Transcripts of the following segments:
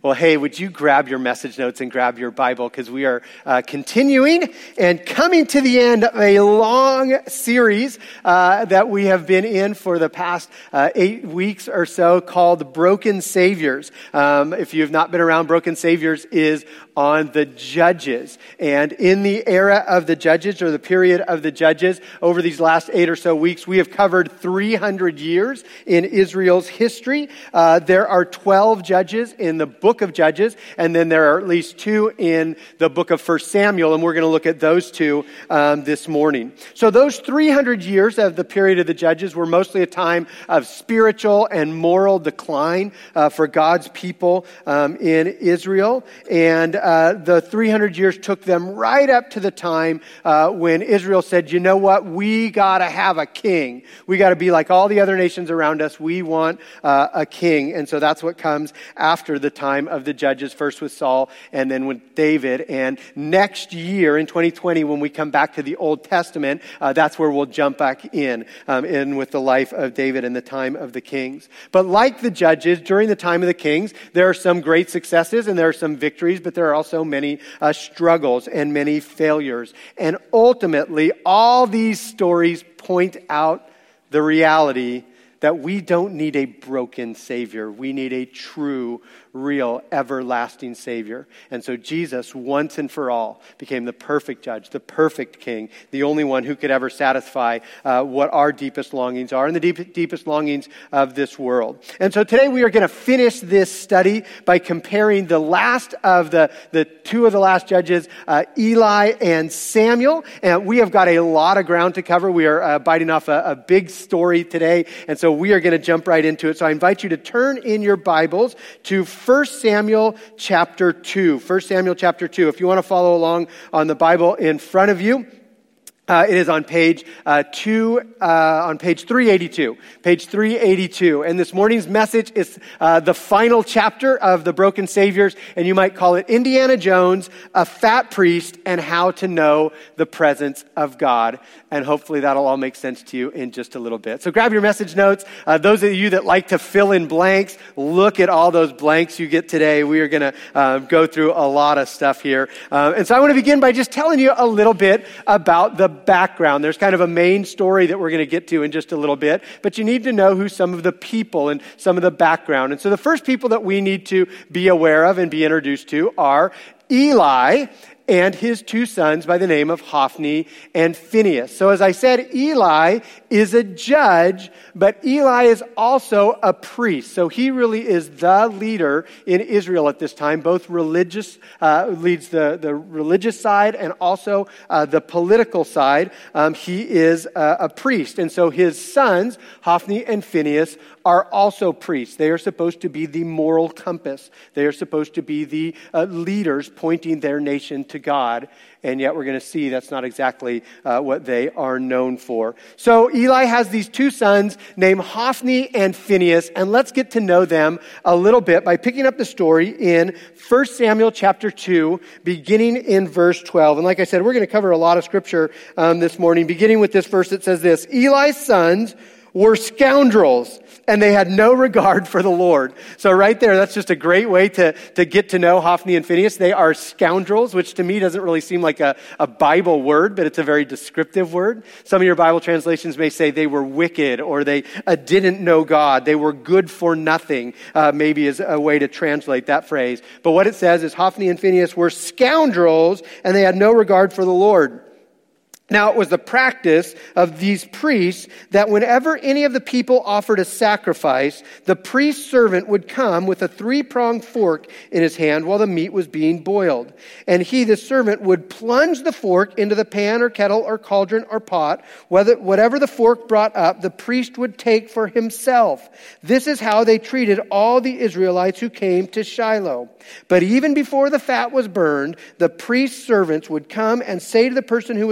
Well, hey, would you grab your message notes and grab your Bible, because we are continuing and coming to the end of a long series that we have been in for the past 8 weeks or so called Broken Saviors. If you have not been around, Broken Saviors is on the Judges. And in the era of the Judges, or the period of the Judges, over these last 8 or so weeks, we have covered 300 years in Israel's history. There are 12 judges in the book of Judges, and then there are at least 2 in the book of 1 Samuel, and we're going to look at those 2 this morning. So those 300 years of the period of the Judges were mostly a time of spiritual and moral decline for God's people in Israel, and the 300 years took them right up to the time when Israel said, you know what, we got to have a king. We got to be like all the other nations around us. We want a king, and so that's what comes after the time of the Judges, first with Saul and then with David. And next year in 2020, when we come back to the Old Testament, that's where we'll jump back in with the life of David and the time of the kings. But like the Judges, during the time of the kings, there are some great successes and there are some victories, but there are also many struggles and many failures. And ultimately, all these stories point out the reality that we don't need a broken Savior. We need a true, real, everlasting Savior. And so Jesus, once and for all, became the perfect judge, the perfect king, the only one who could ever satisfy what our deepest longings are and the deepest longings of this world. And so today we are going to finish this study by comparing the last of the 2 of the last judges, Eli and Samuel. And we have got a lot of ground to cover. We are biting off a big story today. And so we are going to jump right into it. So I invite you to turn in your Bibles to 1 Samuel chapter 2. 1 Samuel chapter 2. If you want to follow along on the Bible in front of you, it is on page 382. Page 382. And this morning's message is the final chapter of the Broken Saviors, and you might call it Indiana Jones, a Fat Priest, and How to Know the Presence of God. And hopefully that'll all make sense to you in just a little bit. So grab your message notes. Those of you that like to fill in blanks, look at all those blanks you get today. We are going to go through a lot of stuff here. And so I want to begin by just telling you a little bit about the background. There's kind of a main story that we're going to get to in just a little bit, but you need to know who some of the people and some of the background. And so the first people that we need to be aware of and be introduced to are Eli and his 2 sons by the name of Hophni and Phinehas. So as I said, Eli is a judge, but Eli is also a priest. So he really is the leader in Israel at this time, both leads the religious side and also the political side. He is a priest. And so his sons, Hophni and Phinehas, are also priests. They are supposed to be the moral compass. They are supposed to be the leaders pointing their nation to God. And yet we're going to see that's not exactly what they are known for. So Eli has these 2 sons named Hophni and Phinehas, and let's get to know them a little bit by picking up the story in 1 Samuel chapter 2, beginning in verse 12. And like I said, we're going to cover a lot of scripture this morning, beginning with this verse that says this: Eli's sons were scoundrels, and they had no regard for the Lord. So right there, that's just a great way to get to know Hophni and Phinehas. They are scoundrels, which to me doesn't really seem like a Bible word, but it's a very descriptive word. Some of your Bible translations may say they were wicked, or they didn't know God. They were good for nothing, maybe is a way to translate that phrase. But what it says is Hophni and Phinehas were scoundrels, and they had no regard for the Lord. Now, it was the practice of these priests that whenever any of the people offered a sacrifice, the priest's servant would come with a 3-pronged fork in his hand while the meat was being boiled. And he, the servant, would plunge the fork into the pan or kettle or cauldron or pot. Whatever the fork brought up, the priest would take for himself. This is how they treated all the Israelites who came to Shiloh. But even before the fat was burned, the priest's servants would come and say to the person who was sacrificing,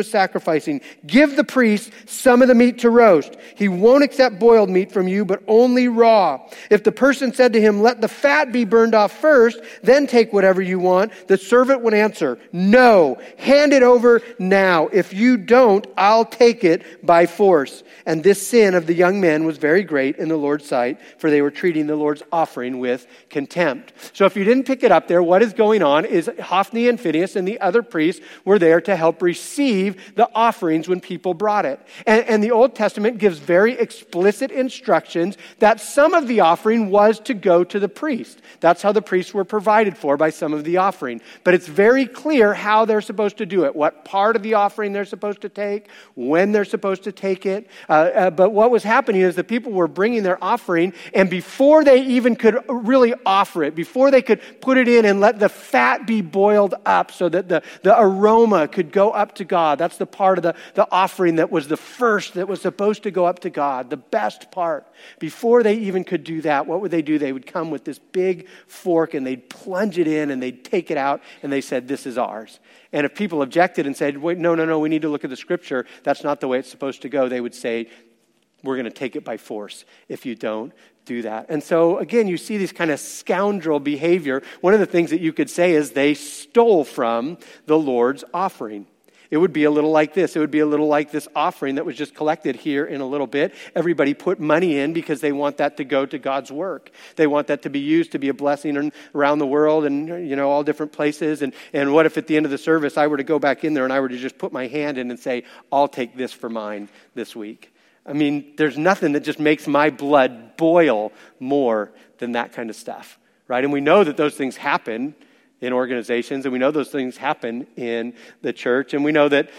sacrificing. Give the priest some of the meat to roast. He won't accept boiled meat from you, but only raw. If the person said to him, let the fat be burned off first, then take whatever you want, the servant would answer, no, hand it over now. If you don't, I'll take it by force. And this sin of the young men was very great in the Lord's sight, for they were treating the Lord's offering with contempt. So if you didn't pick it up there, what is going on is Hophni and Phinehas and the other priests were there to help receive the offerings when people brought it. And the Old Testament gives very explicit instructions that some of the offering was to go to the priest. That's how the priests were provided for by some of the offering. But it's very clear how they're supposed to do it, what part of the offering they're supposed to take, when they're supposed to take it. But what was happening is the people were bringing their offering, and before they even could really offer it, before they could put it in and let the fat be boiled up so that the aroma could go up to God. That's the part of the offering that was the first that was supposed to go up to God, the best part. Before they even could do that, what would they do? They would come with this big fork and they'd plunge it in and they'd take it out and they said, this is ours. And if people objected and said, wait, no, we need to look at the scripture, that's not the way it's supposed to go, they would say, we're going to take it by force if you don't do that. And so, again, you see this kind of scoundrel behavior. One of the things that you could say is they stole from the Lord's offering. It would be a little like this. It would be a little like this offering that was just collected here in a little bit. Everybody put money in because they want that to go to God's work. They want that to be used to be a blessing around the world and, all different places. And what if at the end of the service I were to go back in there and I were to just put my hand in and say, I'll take this for mine this week? I mean, there's nothing that just makes my blood boil more than that kind of stuff, right? And we know that those things happen in organizations, and we know those things happen in the church, and we know that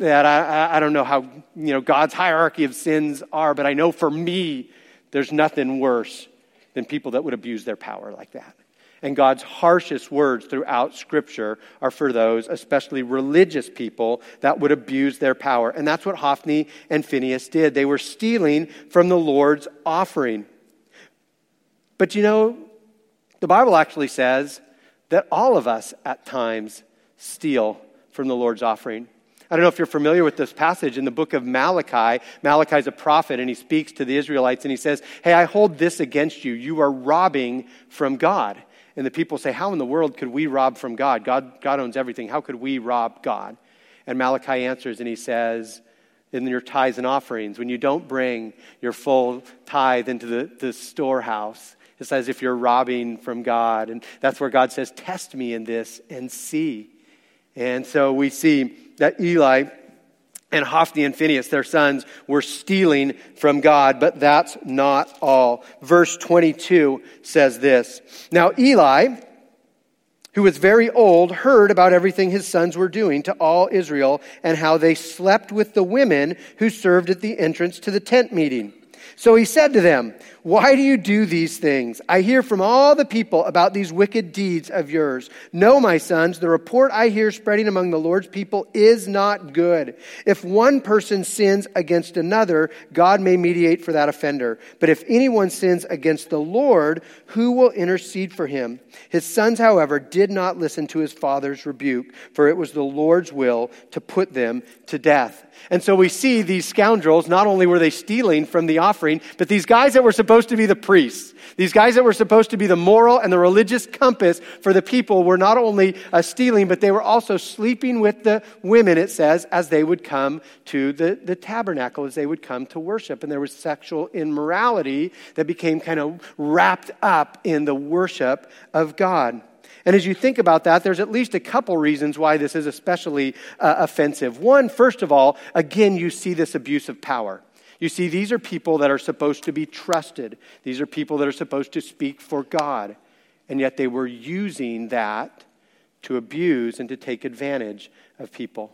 I don't know how God's hierarchy of sins are, but I know for me, there's nothing worse than people that would abuse their power like that. And God's harshest words throughout Scripture are for those, especially religious people, that would abuse their power. And that's what Hophni and Phinehas did. They were stealing from the Lord's offering. But the Bible actually says that all of us at times steal from the Lord's offering. I don't know if you're familiar with this passage in the book of Malachi. Malachi is a prophet, and he speaks to the Israelites, and he says, hey, I hold this against you. You are robbing from God. And the people say, how in the world could we rob from God? God owns everything. How could we rob God? And Malachi answers, and he says, in your tithes and offerings, when you don't bring your full tithe into the storehouse, it says if you're robbing from God. And that's where God says, test me in this and see. And so we see that Eli and Hophni and Phinehas, their sons, were stealing from God, but that's not all. Verse 22 says this, now Eli, who was very old, heard about everything his sons were doing to all Israel and how they slept with the women who served at the entrance to the tent meeting. So he said to them, why do you do these things? I hear from all the people about these wicked deeds of yours. No, my sons, the report I hear spreading among the Lord's people is not good. If one person sins against another, God may mediate for that offender. But if anyone sins against the Lord, who will intercede for him? His sons, however, did not listen to his father's rebuke, for it was the Lord's will to put them to death. And so we see these scoundrels, not only were they stealing from the offering, but these guys that were supposed to be the priests, these guys that were supposed to be the moral and the religious compass for the people were not only stealing, but they were also sleeping with the women, it says, as they would come to the tabernacle, as they would come to worship. And there was sexual immorality that became kind of wrapped up in the worship of God. And as you think about that, there's at least a couple reasons why this is especially offensive. One, first of all, again, you see this abuse of power. You see, these are people that are supposed to be trusted. These are people that are supposed to speak for God. And yet they were using that to abuse and to take advantage of people.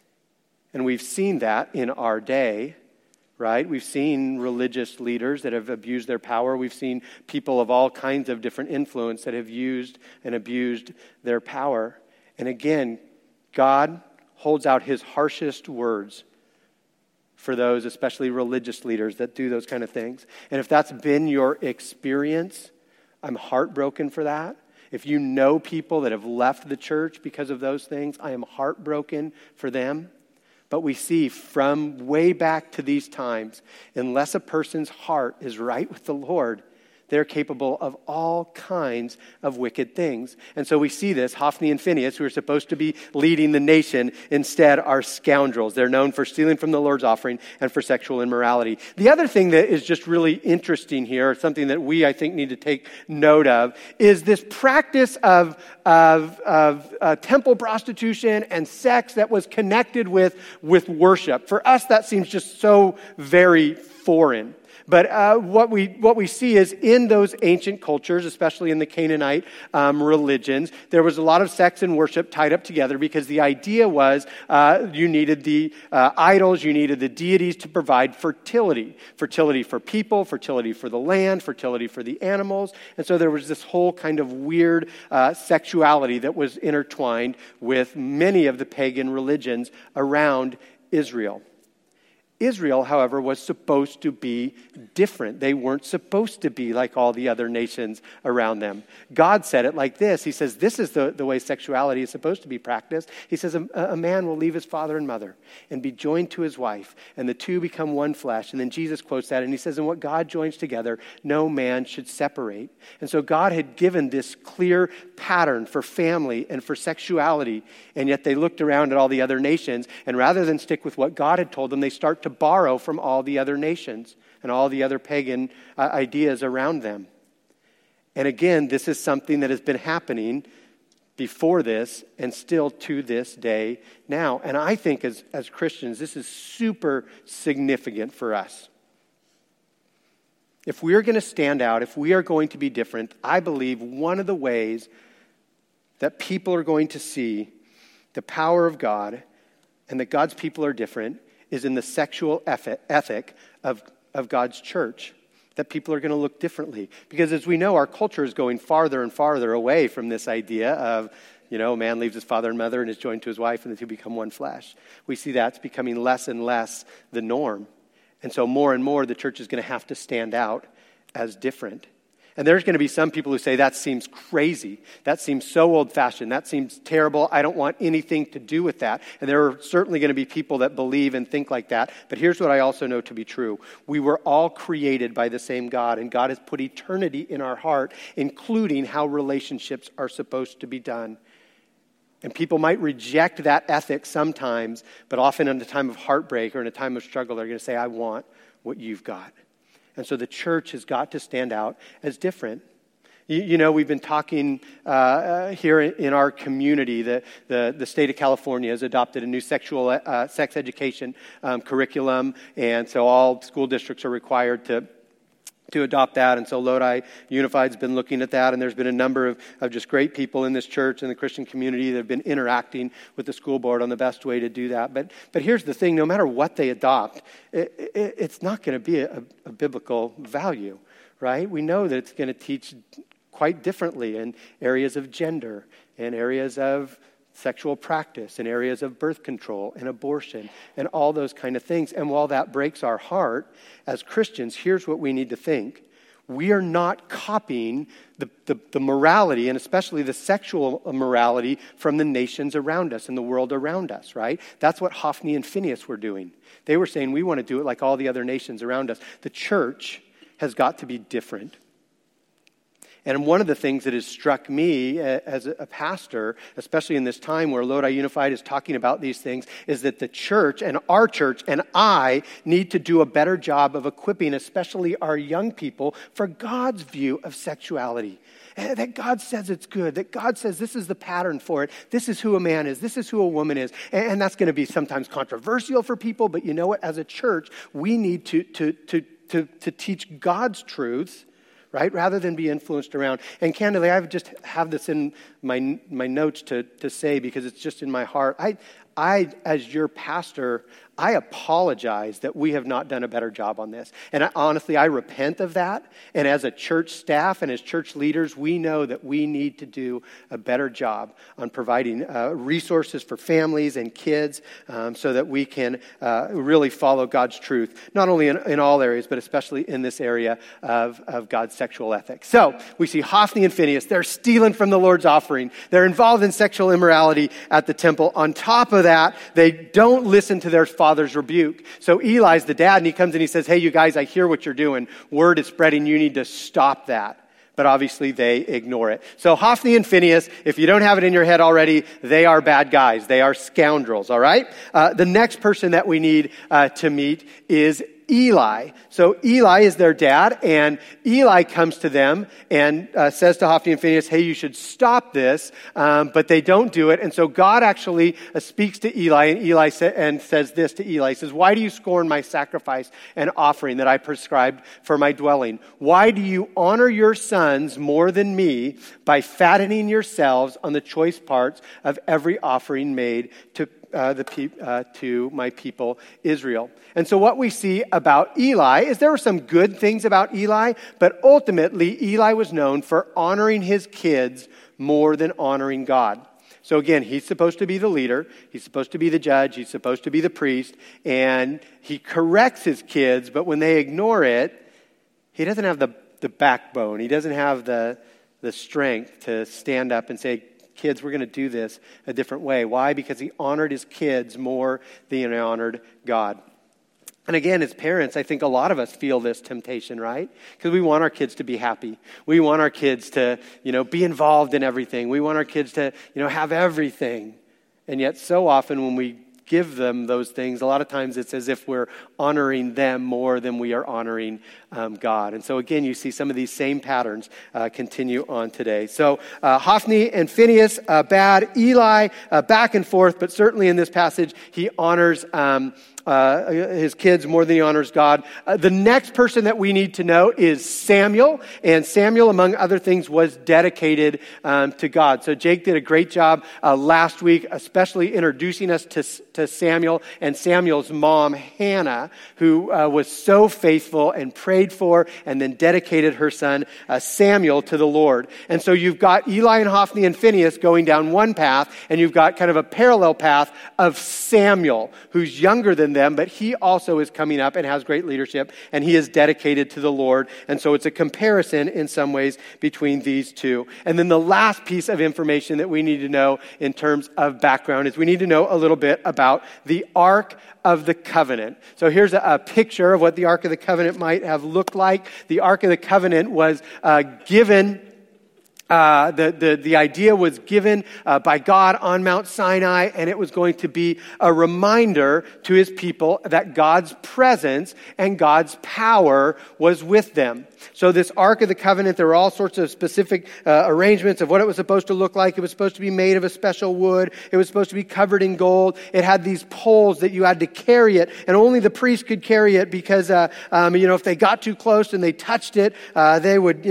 And we've seen that in our day, right? We've seen religious leaders that have abused their power. We've seen people of all kinds of different influence that have used and abused their power. And again, God holds out his harshest words for those, especially religious leaders that do those kind of things. And if that's been your experience, I'm heartbroken for that. If you know people that have left the church because of those things, I am heartbroken for them. But we see from way back to these times, unless a person's heart is right with the Lord, they're capable of all kinds of wicked things. And so we see this. Hophni and Phinehas, who are supposed to be leading the nation, instead are scoundrels. They're known for stealing from the Lord's offering and for sexual immorality. The other thing that is just really interesting here, something that we, I think, need to take note of, is this practice of temple prostitution and sex that was connected with worship. For us, that seems just so very foreign. But what we see is in those ancient cultures, especially in the Canaanite religions, there was a lot of sex and worship tied up together because the idea was you needed the idols, you needed the deities to provide fertility. Fertility for people, fertility for the land, fertility for the animals. And so there was this whole kind of weird sexuality that was intertwined with many of the pagan religions around Israel. Israel, however, was supposed to be different. They weren't supposed to be like all the other nations around them. God said it like this. He says, this is the way sexuality is supposed to be practiced. He says, a man will leave his father and mother and be joined to his wife, and the two become one flesh. And then Jesus quotes that, and he says, and what God joins together, no man should separate. And so God had given this clear pattern for family and for sexuality, and yet they looked around at all the other nations, and rather than stick with what God had told them, they start to borrow from all the other nations and all the other pagan ideas around them. And again, this is something that has been happening before this and still to this day now. And I think as Christians, this is super significant for us. If we are going to stand out, if we are going to be different, I believe one of the ways that people are going to see the power of God and that God's people are different is in the sexual ethic of God's church, that people are going to look differently. Because as we know, our culture is going farther and farther away from this idea of, a man leaves his father and mother and is joined to his wife and the two become one flesh. We see that's becoming less and less the norm. And so more and more the church is going to have to stand out as different. And there's going to be some people who say, that seems crazy. That seems so old-fashioned. That seems terrible. I don't want anything to do with that. And there are certainly going to be people that believe and think like that. But here's what I also know to be true. We were all created by the same God, and God has put eternity in our heart, including how relationships are supposed to be done. And people might reject that ethic sometimes, but often in a time of heartbreak or in a time of struggle, they're going to say, I want what you've got. And so the church has got to stand out as different. We've been talking here in our community. The state of California has adopted a new sex education curriculum, and so all school districts are required to adopt that. And so Lodi Unified's been looking at that, and there's been a number of just great people in this church and the Christian community that have been interacting with the school board on the best way to do that. But here's the thing, no matter what they adopt, it's not going to be a biblical value, right? We know that it's going to teach quite differently in areas of gender, in areas of sexual practice, in areas of birth control and abortion and all those kind of things. And while that breaks our heart, as Christians, here's what we need to think. We are not copying the morality, and especially the sexual morality, from the nations around us and the world around us, right? That's what Hophni and Phinehas were doing. They were saying, we want to do it like all the other nations around us. The church has got to be different. And one of the things that has struck me as a pastor, especially in this time where Lodi Unified is talking about these things, is that the church and our church and I need to do a better job of equipping, especially our young people, for God's view of sexuality. And that God says it's good, that God says this is the pattern for it, this is who a man is, this is who a woman is. And that's going to be sometimes controversial for people, but you know what? As a church, we need to teach God's truths, right? Rather than be influenced around. And candidly, I just have this in my notes to say because it's just in my heart. I, as your pastor, I apologize that we have not done a better job on this. And honestly, I repent of that. And as a church staff and as church leaders, we know that we need to do a better job on providing resources for families and kids so that we can really follow God's truth, not only in all areas, but especially in this area of God's sexual ethics. So we see Hophni and Phinehas. They're stealing from the Lord's offering. They're involved in sexual immorality at the temple. On top of that, that, they don't listen to their father's rebuke. So Eli's the dad, and he comes and he says, hey, you guys, I hear what you're doing. Word is spreading. You need to stop that. But obviously they ignore it. So Hophni and Phinehas, if you don't have it in your head already, they are bad guys. They are scoundrels, all right? The next person that we need to meet is Eli. So Eli is their dad, and Eli comes to them and says to Hophni and Phinehas, hey, you should stop this, but they don't do it. And so God actually speaks to Eli, and Eli says this to Eli. He says, why do you scorn my sacrifice and offering that I prescribed for my dwelling? Why do you honor your sons more than me by fattening yourselves on the choice parts of every offering made to my people Israel? And so what we see about Eli is there were some good things about Eli, but ultimately Eli was known for honoring his kids more than honoring God. So again, he's supposed to be the leader, he's supposed to be the judge, he's supposed to be the priest, and he corrects his kids, but when they ignore it, he doesn't have the backbone, he doesn't have the strength to stand up and say, kids, we're going to do this a different way. Why? Because he honored his kids more than he honored God. And again, as parents, I think a lot of us feel this temptation, right? Because we want our kids to be happy. We want our kids to, be involved in everything. We want our kids to, have everything. And yet so often when we give them those things, a lot of times it's as if we're honoring them more than we are honoring God. And so again, you see some of these same patterns continue on today. So Hophni and Phinehas, bad. Eli, back and forth, but certainly in this passage, he honors his kids more than he honors God. The next person that we need to know is Samuel. And Samuel, among other things, was dedicated to God. So Jake did a great job last week, especially introducing us to Samuel and Samuel's mom, Hannah, who was so faithful and prayed for and then dedicated her son, Samuel, to the Lord. And so you've got Eli and Hophni and Phinehas going down one path, and you've got kind of a parallel path of Samuel, who's younger than them, but he also is coming up and has great leadership, and he is dedicated to the Lord. And so it's a comparison in some ways between these two. And then the last piece of information that we need to know in terms of background is we need to know a little bit about the Ark of the Covenant. So here's a picture of what the Ark of the Covenant might have looked like. The Ark of the Covenant was given. The idea was given by God on Mount Sinai, and it was going to be a reminder to his people that God's presence and God's power was with them. So this Ark of the Covenant, there were all sorts of specific arrangements of what it was supposed to look like. It was supposed to be made of a special wood. It was supposed to be covered in gold. It had these poles that you had to carry it, and only the priest could carry it because, if they got too close and they touched it, they would,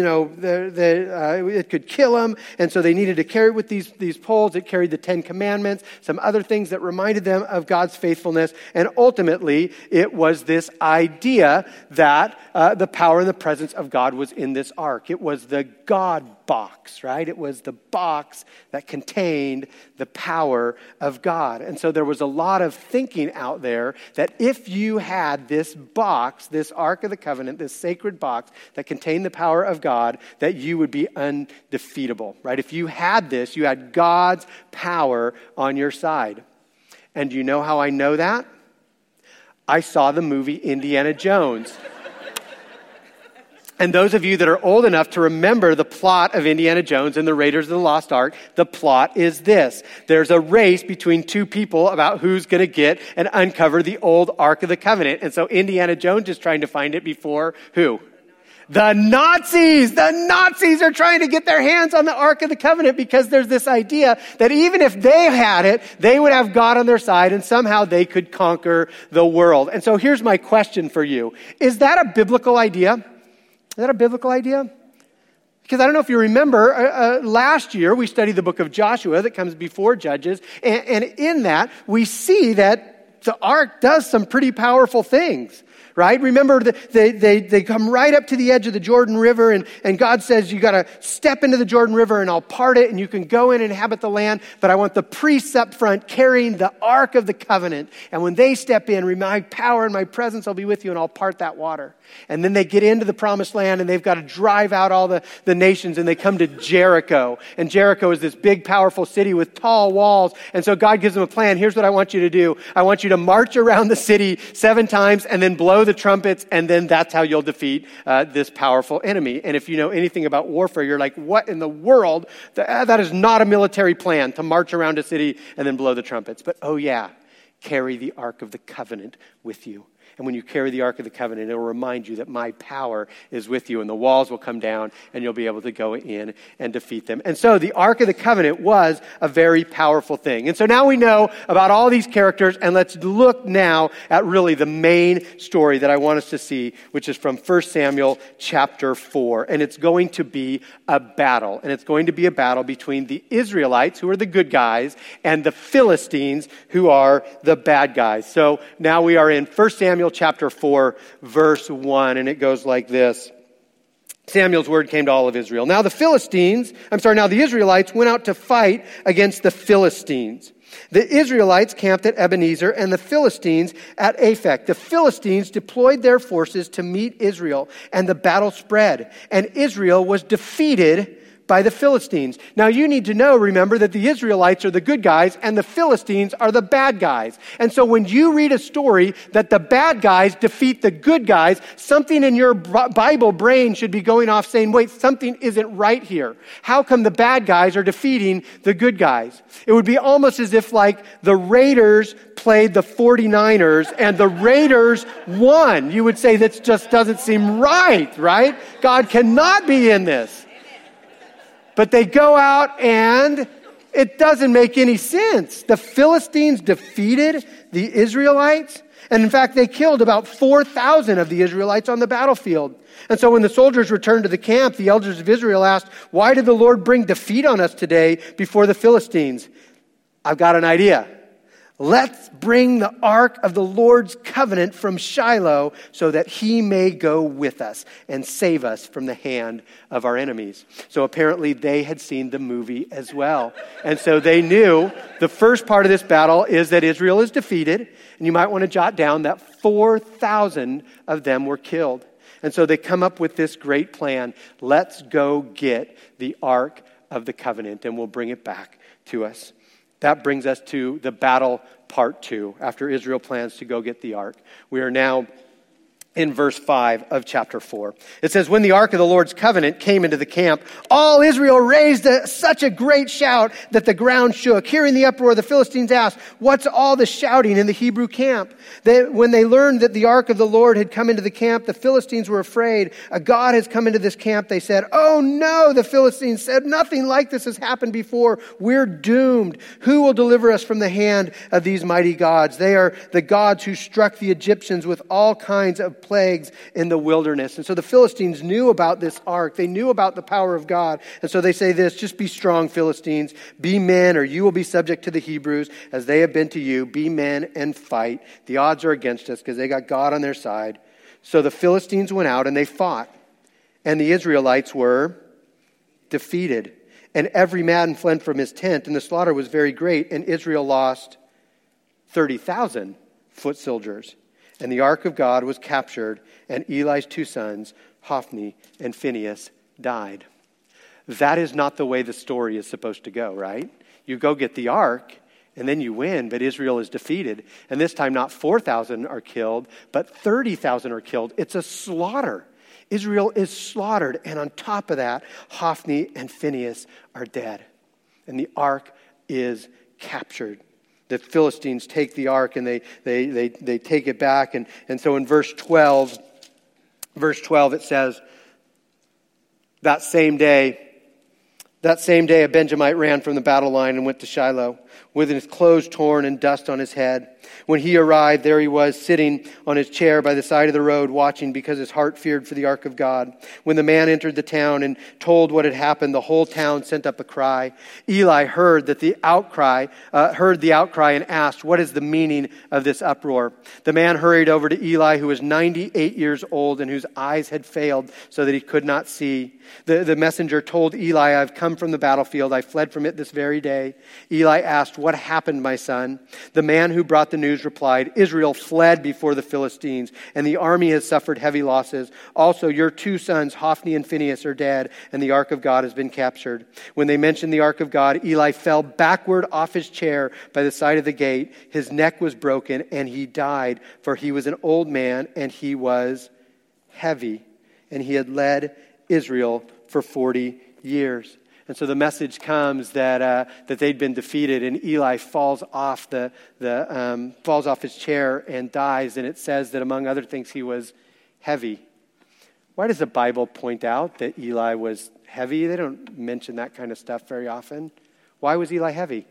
it could kill them. And so they needed to carry it with these poles. It carried the 10 Commandments, some other things that reminded them of God's faithfulness. And ultimately, it was this idea that the power and the presence of God was in this ark. It was the God box, right? It was the box that contained the power of God. And so there was a lot of thinking out there that if you had this box, this Ark of the Covenant, this sacred box that contained the power of God, that you would be undefeatable, right? If you had this, you had God's power on your side. And do you know how I know that? I saw the movie Indiana Jones. And those of you that are old enough to remember the plot of Indiana Jones and the Raiders of the Lost Ark, the plot is this. There's a race between two people about who's going to get and uncover the old Ark of the Covenant. And so Indiana Jones is trying to find it before who? The Nazis! The Nazis are trying to get their hands on the Ark of the Covenant because there's this idea that even if they had it, they would have God on their side and somehow they could conquer the world. And so here's my question for you. Is that a biblical idea? Is that a biblical idea? Because I don't know if you remember, last year we studied the book of Joshua that comes before Judges. And in that, we see that the ark does some pretty powerful things. right? Remember, they come right up to the edge of the Jordan River, and God says, you got to step into the Jordan River, and I'll part it, and you can go in and inhabit the land, but I want the priests up front carrying the Ark of the Covenant, and when they step in, my power and my presence will be with you, and I'll part that water. And then they get into the promised land, and they've got to drive out all the nations, and they come to Jericho. And Jericho is this big, powerful city with tall walls. And so God gives them a plan. Here's what I want you to do. I want you to march around the city 7 times and then blow the trumpets, and then that's how you'll defeat this powerful enemy. And if you know anything about warfare, you're like, what in the world? That is not a military plan, to march around a city and then blow the trumpets. But oh yeah, carry the Ark of the Covenant with you. And when you carry the Ark of the Covenant, it will remind you that my power is with you, and the walls will come down, and you'll be able to go in and defeat them. And so the Ark of the Covenant was a very powerful thing. And so now we know about all these characters, and let's look now at really the main story that I want us to see, which is from 1 Samuel chapter 4. And it's going to be a battle. And it's going to be a battle between the Israelites, who are the good guys, and the Philistines, who are the bad guys. So now we are in 1 Samuel chapter 4, verse 1, and it goes like this. Samuel's word came to all of Israel. Now the Israelites went out to fight against the Philistines. The Israelites camped at Ebenezer and the Philistines at Aphek. The Philistines deployed their forces to meet Israel, and the battle spread, and Israel was defeated by the Philistines. Now you need to know, remember, that the Israelites are the good guys and the Philistines are the bad guys. And so when you read a story that the bad guys defeat the good guys, something in your Bible brain should be going off saying, wait, something isn't right here. How come the bad guys are defeating the good guys? It would be almost as if like the Raiders played the 49ers and the Raiders won. You would say that just doesn't seem right? God cannot be in this. But they go out and it doesn't make any sense. The Philistines defeated the Israelites. And in fact, they killed about 4,000 of the Israelites on the battlefield. And so when the soldiers returned to the camp, the elders of Israel asked, why did the Lord bring defeat on us today before the Philistines? I've got an idea. Let's bring the Ark of the Lord's covenant from Shiloh so that he may go with us and save us from the hand of our enemies. So apparently they had seen the movie as well. And so they knew the first part of this battle is that Israel is defeated. And you might want to jot down that 4,000 of them were killed. And so they come up with this great plan. Let's go get the Ark of the Covenant and we'll bring it back to us. That brings us to the battle part 2, after Israel plans to go get the ark. We are now in verse 5 of chapter 4. It says, when the ark of the Lord's covenant came into the camp, all Israel raised such a great shout that the ground shook. Hearing the uproar, the Philistines asked, what's all the shouting in the Hebrew camp? When they learned that the ark of the Lord had come into the camp, the Philistines were afraid. A god has come into this camp, they said. Oh no, the Philistines said, nothing like this has happened before. We're doomed. Who will deliver us from the hand of these mighty gods? They are the gods who struck the Egyptians with all kinds of plagues in the wilderness. And so the Philistines knew about this ark. They knew about the power of God. And so they say this, just be strong, Philistines. Be men, or you will be subject to the Hebrews as they have been to you. Be men and fight. The odds are against us because they got God on their side. So the Philistines went out and they fought. And the Israelites were defeated. And every man fled from his tent. And the slaughter was very great. And Israel lost 30,000 foot soldiers. And the ark of God was captured, and Eli's 2 sons, Hophni and Phinehas, died. That is not the way the story is supposed to go, right? You go get the ark, and then you win, but Israel is defeated. And this time not 4,000 are killed, but 30,000 are killed. It's a slaughter. Israel is slaughtered, and on top of that, Hophni and Phinehas are dead. And the ark is captured. The Philistines take the ark and they take it back. And so in verse 12 it says, that same day a Benjamite ran from the battle line and went to Shiloh with his clothes torn and dust on his head. When he arrived, there he was sitting on his chair by the side of the road watching because his heart feared for the ark of God. When the man entered the town and told what had happened, the whole town sent up a cry. Eli heard the outcry and asked, "What is the meaning of this uproar?" The man hurried over to Eli, who was 98 years old and whose eyes had failed so that he could not see. The messenger told Eli, "I've come from the battlefield. I fled from it this very day." Eli asked, "What happened, my son?" The man who brought the news replied, "Israel fled before the Philistines, and the army has suffered heavy losses. Also, your 2 sons, Hophni and Phinehas, are dead, and the ark of God has been captured." When they mentioned the ark of God, Eli fell backward off his chair by the side of the gate. His neck was broken, and he died, for he was an old man, and he was heavy, and he had led Israel for 40 years. And so the message comes that they'd been defeated, and Eli falls off falls off his chair and dies. And it says that among other things, he was heavy. Why does the Bible point out that Eli was heavy? They don't mention that kind of stuff very often. Why was Eli heavy?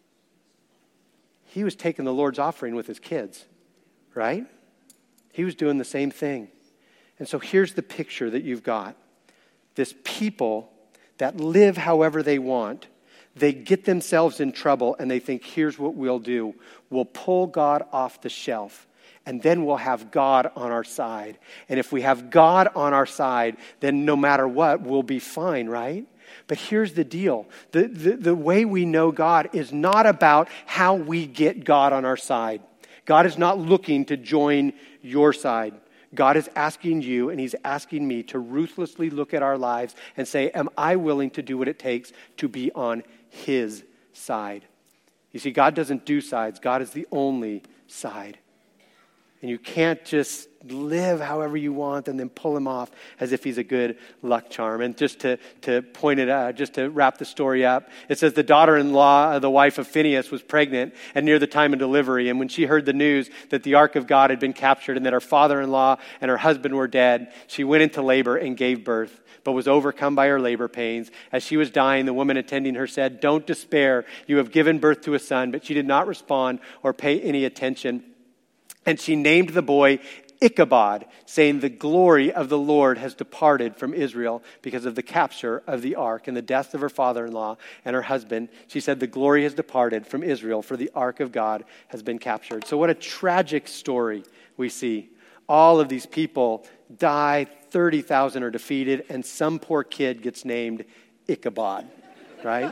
He was taking the Lord's offering with his kids, right? He was doing the same thing. And so here's the picture that you've got. This people that live however they want, they get themselves in trouble and they think, here's what we'll do. We'll pull God off the shelf, and then we'll have God on our side. And if we have God on our side, then no matter what, we'll be fine, right? But here's the deal. The way we know God is not about how we get God on our side. God is not looking to join your side. God is asking you, and he's asking me to ruthlessly look at our lives and say, am I willing to do what it takes to be on his side? You see, God doesn't do sides. God is the only side. And you can't just live however you want and then pull him off as if he's a good luck charm. And just to point it out, just to wrap the story up, it says the daughter-in-law, the wife of Phinehas, was pregnant and near the time of delivery. And when she heard the news that the ark of God had been captured and that her father-in-law and her husband were dead, she went into labor and gave birth, but was overcome by her labor pains. As she was dying, the woman attending her said, "Don't despair. You have given birth to a son." But she did not respond or pay any attention. And she named the boy Ichabod, saying, "The glory of the Lord has departed from Israel because of the capture of the ark and the death of her father-in-law and her husband." She said, "The glory has departed from Israel, for the ark of God has been captured." So what a tragic story we see. All of these people die, 30,000 are defeated, and some poor kid gets named Ichabod, right?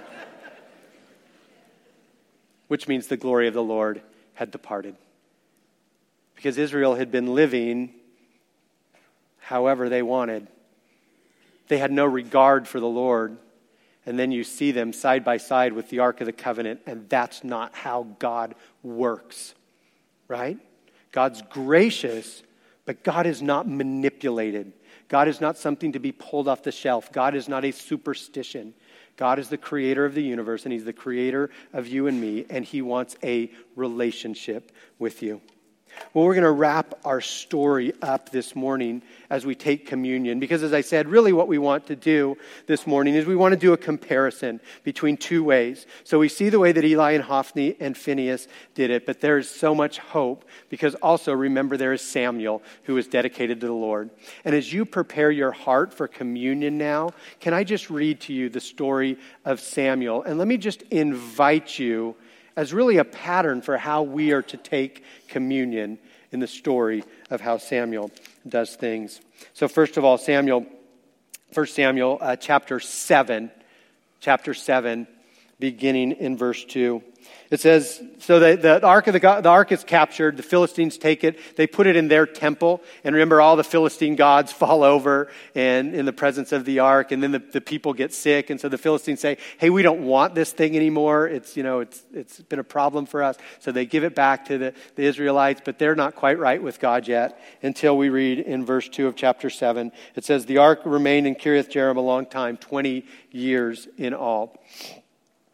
Which means the glory of the Lord had departed. Because Israel had been living however they wanted. They had no regard for the Lord. And then you see them side by side with the Ark of the Covenant, and that's not how God works, right? God's gracious, but God is not manipulated. God is not something to be pulled off the shelf. God is not a superstition. God is the creator of the universe, and he's the creator of you and me, and he wants a relationship with you. Well, we're going to wrap our story up this morning as we take communion. Because as I said, really what we want to do this morning is we want to do a comparison between two ways. So we see the way that Eli and Hophni and Phinehas did it, but there is so much hope because also remember there is Samuel who is dedicated to the Lord. And as you prepare your heart for communion now, can I just read to you the story of Samuel? And let me just invite you as really a pattern for how we are to take communion in the story of how Samuel does things. So first of all, 1 Samuel chapter 7, beginning in verse 2. It says, so the ark is captured, the Philistines take it, they put it in their temple, and remember all the Philistine gods fall over and in the presence of the ark, and then the people get sick, and so the Philistines say, hey, we don't want this thing anymore, it's been a problem for us, so they give it back to the Israelites, but they're not quite right with God yet, until we read in verse 2 of chapter 7, it says, the ark remained in Kiriath Jearim a long time, 20 years in all.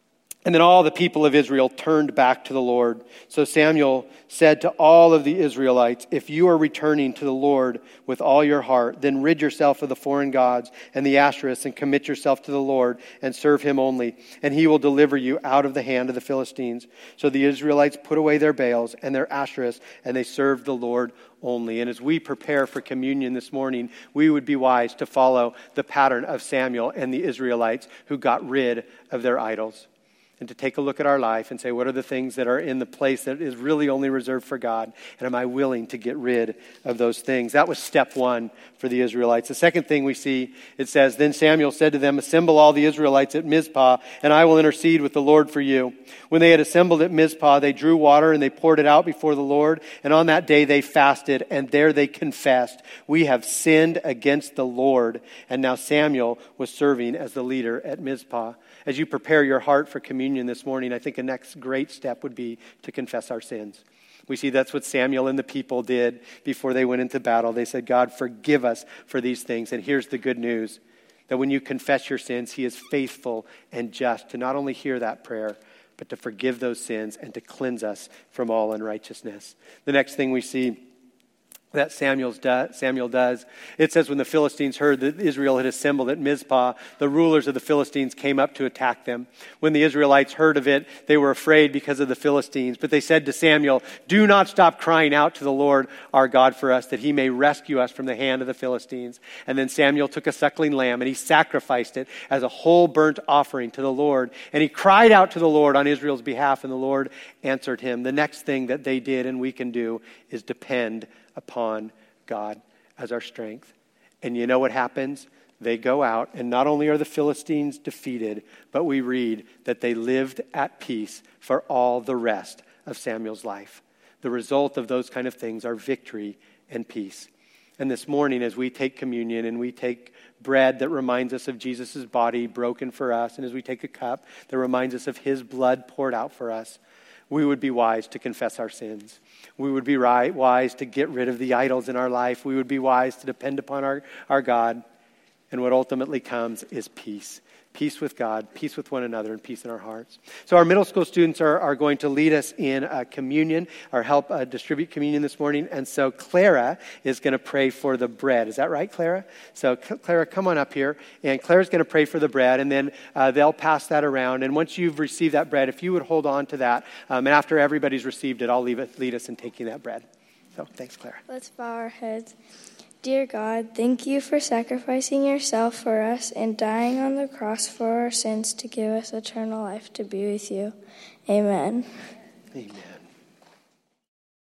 And then all the people of Israel turned back to the Lord. So Samuel said to all of the Israelites, if you are returning to the Lord with all your heart, then rid yourself of the foreign gods and the Ashtoreths and commit yourself to the Lord and serve him only. And he will deliver you out of the hand of the Philistines. So the Israelites put away their Baals and their Ashtoreths, and they served the Lord only. And as we prepare for communion this morning, we would be wise to follow the pattern of Samuel and the Israelites who got rid of their idols. And to take a look at our life and say, what are the things that are in the place that is really only reserved for God? And am I willing to get rid of those things? That was step one for the Israelites. The second thing we see, it says, then Samuel said to them, assemble all the Israelites at Mizpah, and I will intercede with the Lord for you. When they had assembled at Mizpah, they drew water and they poured it out before the Lord. And on that day they fasted, and there they confessed, we have sinned against the Lord. And now Samuel was serving as the leader at Mizpah. As you prepare your heart for communion this morning, I think a next great step would be to confess our sins. We see that's what Samuel and the people did before they went into battle. They said, God, forgive us for these things. And here's the good news, that when you confess your sins, he is faithful and just to not only hear that prayer, but to forgive those sins and to cleanse us from all unrighteousness. The next thing we see that Samuel does. It says when the Philistines heard that Israel had assembled at Mizpah, the rulers of the Philistines came up to attack them. When the Israelites heard of it, they were afraid because of the Philistines. But they said to Samuel, do not stop crying out to the Lord our God for us, that he may rescue us from the hand of the Philistines. And then Samuel took a suckling lamb and he sacrificed it as a whole burnt offering to the Lord. And he cried out to the Lord on Israel's behalf, and the Lord answered him. The next thing that they did and we can do is depend upon God as our strength. And you know what happens? They go out, and not only are the Philistines defeated, but we read that they lived at peace for all the rest of Samuel's life. The result of those kind of things are victory and peace. And this morning, as we take communion and we take bread that reminds us of Jesus' body broken for us, and as we take a cup that reminds us of his blood poured out for us, we would be wise to confess our sins. We would be wise to get rid of the idols in our life. We would be wise to depend upon our God. And what ultimately comes is peace. Peace with God, peace with one another, and peace in our hearts. So our middle school students are going to lead us in communion, or help distribute communion this morning. And so Clara is going to pray for the bread. Is that right, Clara? So Clara, come on up here. And Clara's going to pray for the bread, and then they'll pass that around. And once you've received that bread, if you would hold on to that, and after everybody's received it, I'll lead us in taking that bread. So thanks, Clara. Let's bow our heads. Dear God, thank you for sacrificing yourself for us and dying on the cross for our sins to give us eternal life to be with you. Amen. Amen.